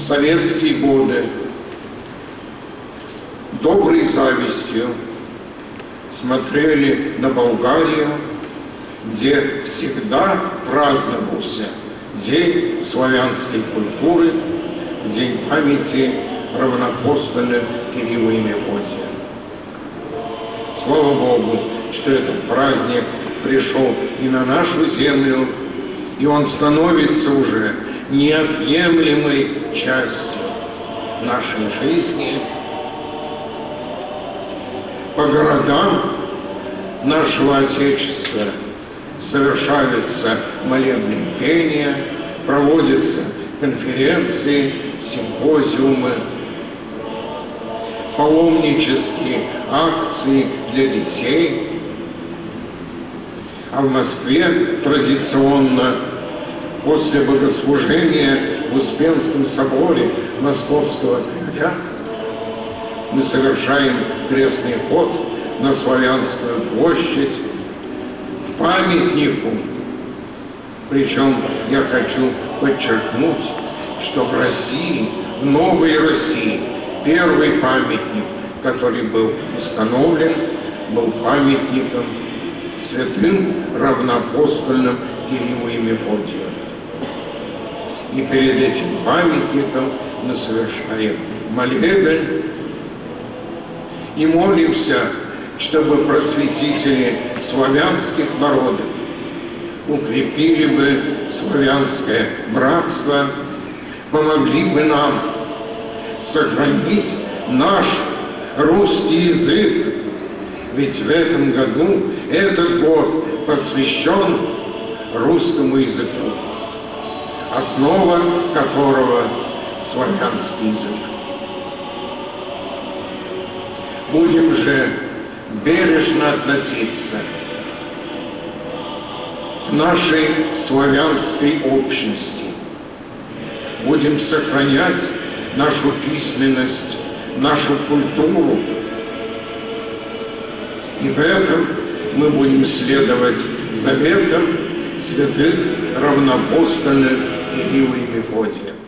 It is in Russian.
советские годы доброй завистью смотрели на Болгарию, где всегда праздновался День славянской культуры, День памяти равноапостольных Кирилла и Мефодия. Слава Богу, что этот праздник пришел и на нашу землю, и он становится уже неотъемлемой частью нашей жизни. По городам нашего Отечества совершаются молебные пения, проводятся конференции, симпозиумы, паломнические акции для детей. А в Москве традиционно после богослужения в Успенском соборе Московского Кремля мы совершаем крестный ход на Славянскую площадь к памятнику. Причем я хочу подчеркнуть, что в России, в Новой России, первый памятник, который был установлен, был памятником святым равноапостольным Кириллу и Мефодию. И перед этим памятником мы совершаем молебен и молимся, чтобы просветители славянских народов укрепили бы славянское братство, помогли бы нам сохранить наш русский язык. Ведь в этом году этот год посвящен русскому языку, основа которого славянский язык. Будем же бережно относиться к нашей славянской общности. Будем сохранять нашу письменность, нашу культуру. И в этом мы будем следовать заветам святых равноапостольных Кирилла и Мефодия.